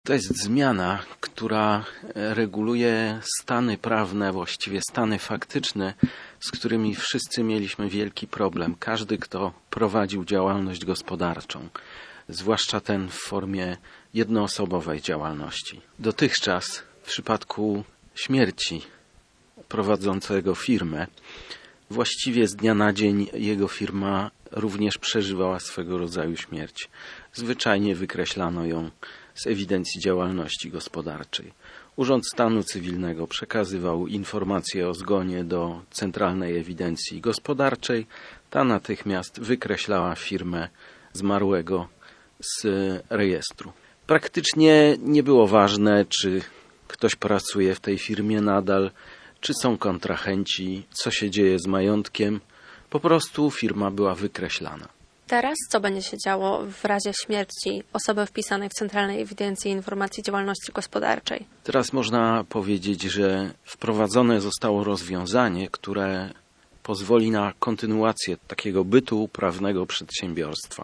To jest zmiana, która reguluje stany prawne, właściwie stany faktyczne, z którymi wszyscy mieliśmy wielki problem. Każdy, kto prowadził działalność gospodarczą, zwłaszcza ten w formie jednoosobowej działalności. Dotychczas w przypadku śmierci prowadzącego firmę, właściwie z dnia na dzień jego firma również przeżywała swego rodzaju śmierć. Zwyczajnie wykreślano ją z ewidencji działalności gospodarczej. Urząd Stanu Cywilnego przekazywał informacje o zgonie do Centralnej Ewidencji Gospodarczej. Ta natychmiast wykreślała firmę zmarłego z rejestru. Praktycznie nie było ważne, czy ktoś pracuje w tej firmie nadal, czy są kontrahenci, co się dzieje z majątkiem. Po prostu firma była wykreślana. Teraz co będzie się działo w razie śmierci osoby wpisanej w Centralnej Ewidencji Informacji Działalności Gospodarczej? Teraz można powiedzieć, że wprowadzone zostało rozwiązanie, które pozwoli na kontynuację takiego bytu prawnego przedsiębiorstwa.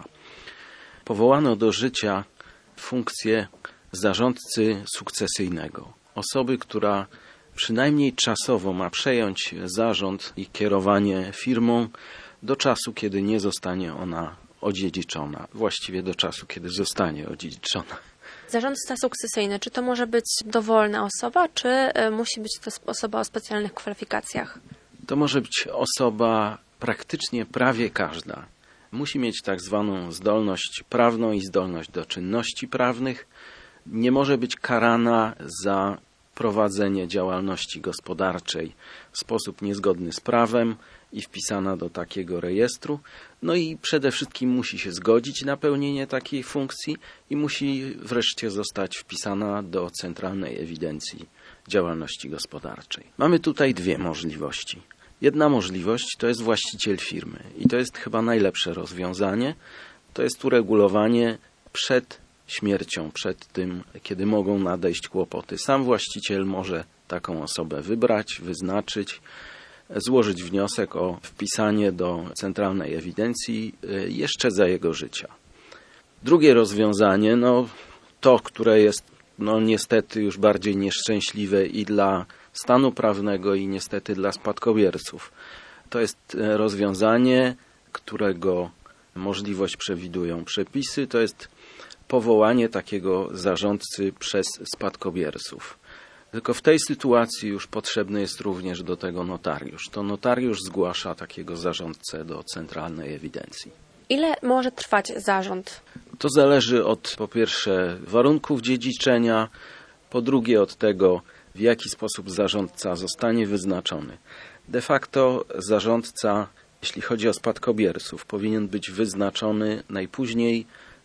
Powołano do życia funkcję zarządcy sukcesyjnego. Osoby, która przynajmniej czasowo ma przejąć zarząd i kierowanie firmą do czasu, kiedy nie zostanie ona odziedziczona. Właściwie do czasu, kiedy zostanie odziedziczona. Zarządca sukcesyjny, czy to może być dowolna osoba, czy musi być to osoba o specjalnych kwalifikacjach? To może być osoba praktycznie prawie każda. Musi mieć tak zwaną zdolność prawną i zdolność do czynności prawnych. Nie może być karana za prowadzenie działalności gospodarczej w sposób niezgodny z prawem i wpisana do takiego rejestru. No i przede wszystkim musi się zgodzić na pełnienie takiej funkcji i musi wreszcie zostać wpisana do Centralnej Ewidencji Działalności Gospodarczej. Mamy tutaj dwie możliwości. Jedna możliwość to jest właściciel firmy i to jest chyba najlepsze rozwiązanie. To jest uregulowanie przed śmiercią, przed tym, kiedy mogą nadejść kłopoty. Sam właściciel może taką osobę wybrać, wyznaczyć, złożyć wniosek o wpisanie do Centralnej Ewidencji jeszcze za jego życia. Drugie rozwiązanie, to, które jest niestety już bardziej nieszczęśliwe i dla stanu prawnego i niestety dla spadkobierców. To jest rozwiązanie, którego możliwość przewidują przepisy, to jest powołanie takiego zarządcy przez spadkobierców. Tylko w tej sytuacji już potrzebny jest również do tego notariusz. To notariusz zgłasza takiego zarządcę do Centralnej Ewidencji. Ile może trwać zarząd? To zależy od, po pierwsze, warunków dziedziczenia, po drugie od tego, w jaki sposób zarządca zostanie wyznaczony. De facto zarządca, jeśli chodzi o spadkobierców, powinien być wyznaczony najpóźniej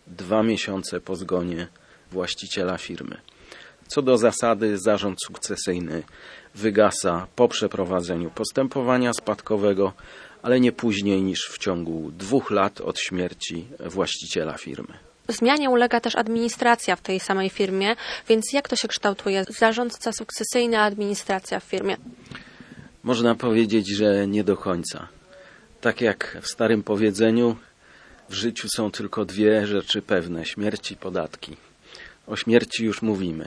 2 miesiące po zgonie właściciela firmy. Co do zasady, zarząd sukcesyjny wygasa po przeprowadzeniu postępowania spadkowego, ale nie później niż w ciągu 2 lat od śmierci właściciela firmy. Zmianie ulega też administracja w tej samej firmie, więc jak to się kształtuje? Zarządca sukcesyjny, a administracja w firmie? Można powiedzieć, że nie do końca. Tak jak w starym powiedzeniu, w życiu są tylko 2 rzeczy pewne: śmierć i podatki. O śmierci już mówimy.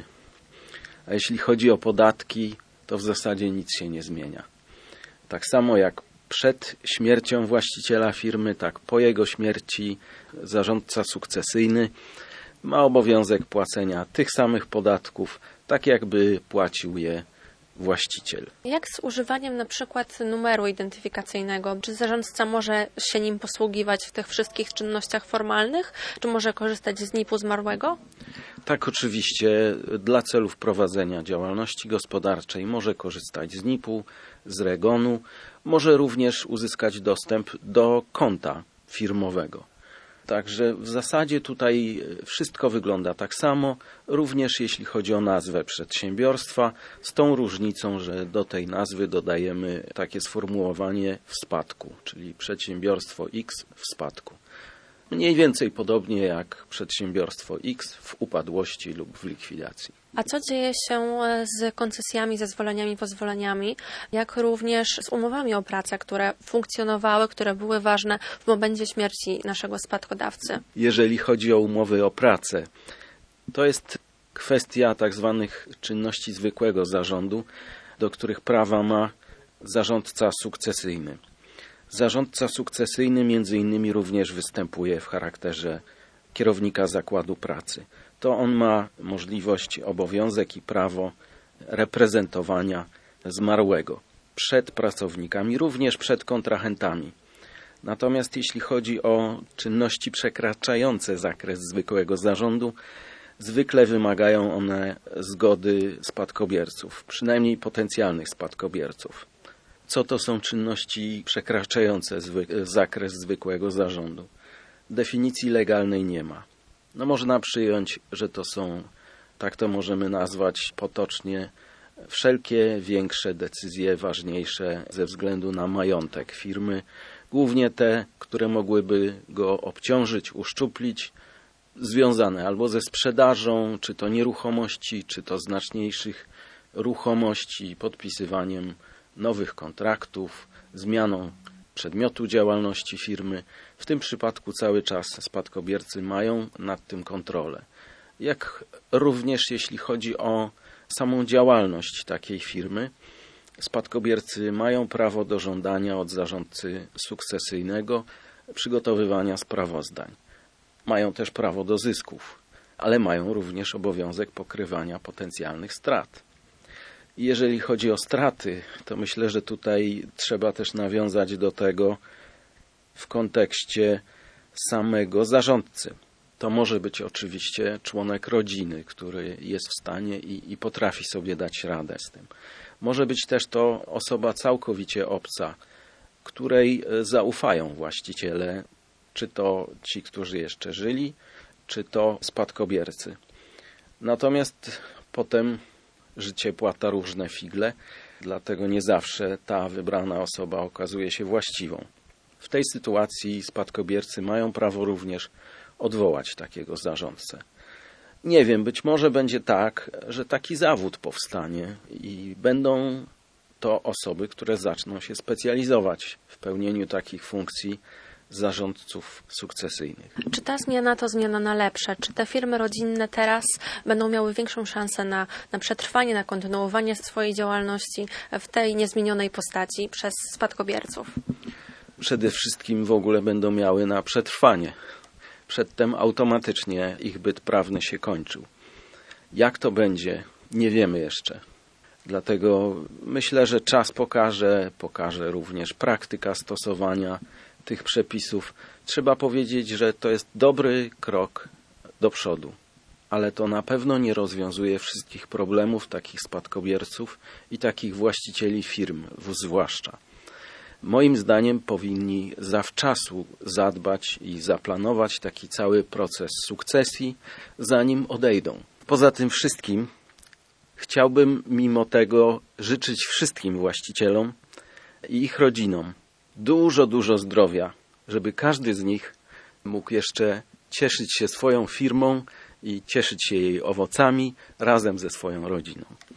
A jeśli chodzi o podatki, to w zasadzie nic się nie zmienia. Tak samo jak przed śmiercią właściciela firmy, tak po jego śmierci zarządca sukcesyjny ma obowiązek płacenia tych samych podatków, tak jakby płacił je właściciel. Jak z używaniem na przykład numeru identyfikacyjnego? Czy zarządca może się nim posługiwać w tych wszystkich czynnościach formalnych? Czy może korzystać z NIP-u zmarłego? Tak, oczywiście. Dla celów prowadzenia działalności gospodarczej może korzystać z NIP-u, z REGON-u. Może również uzyskać dostęp do konta firmowego. Także w zasadzie tutaj wszystko wygląda tak samo, również jeśli chodzi o nazwę przedsiębiorstwa, z tą różnicą, że do tej nazwy dodajemy takie sformułowanie w spadku, czyli przedsiębiorstwo X w spadku. Mniej więcej podobnie jak przedsiębiorstwo X w upadłości lub w likwidacji. A co dzieje się z koncesjami, zezwoleniami, pozwoleniami, jak również z umowami o pracę, które funkcjonowały, które były ważne w momencie śmierci naszego spadkodawcy? Jeżeli chodzi o umowy o pracę, to jest kwestia tak zwanych czynności zwykłego zarządu, do których prawa ma zarządca sukcesyjny. Zarządca sukcesyjny między innymi również występuje w charakterze kierownika zakładu pracy. To on ma możliwość, obowiązek i prawo reprezentowania zmarłego przed pracownikami, również przed kontrahentami. Natomiast jeśli chodzi o czynności przekraczające zakres zwykłego zarządu, zwykle wymagają one zgody spadkobierców, przynajmniej potencjalnych spadkobierców. Co to są czynności przekraczające zakres zwykłego zarządu? Definicji legalnej nie ma. Można przyjąć, że to są, tak to możemy nazwać potocznie, wszelkie większe decyzje ważniejsze ze względu na majątek firmy, głównie te, które mogłyby go obciążyć, uszczuplić, związane albo ze sprzedażą, czy to nieruchomości, czy to znaczniejszych ruchomości, podpisywaniem nowych kontraktów, zmianą przedmiotu działalności firmy. W tym przypadku cały czas spadkobiercy mają nad tym kontrolę. Jak również jeśli chodzi o samą działalność takiej firmy, spadkobiercy mają prawo do żądania od zarządcy sukcesyjnego przygotowywania sprawozdań. Mają też prawo do zysków, ale mają również obowiązek pokrywania potencjalnych strat. Jeżeli chodzi o straty, to myślę, że tutaj trzeba też nawiązać do tego w kontekście samego zarządcy. To może być oczywiście członek rodziny, który jest w stanie i potrafi sobie dać radę z tym. Może być też to osoba całkowicie obca, której zaufają właściciele, czy to ci, którzy jeszcze żyli, czy to spadkobiercy. Natomiast potem życie płata różne figle, dlatego nie zawsze ta wybrana osoba okazuje się właściwą. W tej sytuacji spadkobiercy mają prawo również odwołać takiego zarządcę. Nie wiem, być może będzie tak, że taki zawód powstanie i będą to osoby, które zaczną się specjalizować w pełnieniu takich funkcji zarządców sukcesyjnych. Czy ta zmiana to zmiana na lepsze? Czy te firmy rodzinne teraz będą miały większą szansę na przetrwanie, na kontynuowanie swojej działalności w tej niezmienionej postaci przez spadkobierców? Przede wszystkim w ogóle będą miały na przetrwanie. Przedtem automatycznie ich byt prawny się kończył. Jak to będzie, nie wiemy jeszcze. Dlatego myślę, że czas pokaże również praktyka stosowania tych przepisów. Trzeba powiedzieć, że to jest dobry krok do przodu, ale to na pewno nie rozwiązuje wszystkich problemów takich spadkobierców i takich właścicieli firm zwłaszcza. Moim zdaniem powinni zawczasu zadbać i zaplanować taki cały proces sukcesji, zanim odejdą. Poza tym wszystkim chciałbym mimo tego życzyć wszystkim właścicielom i ich rodzinom dużo zdrowia, żeby każdy z nich mógł jeszcze cieszyć się swoją firmą i cieszyć się jej owocami razem ze swoją rodziną.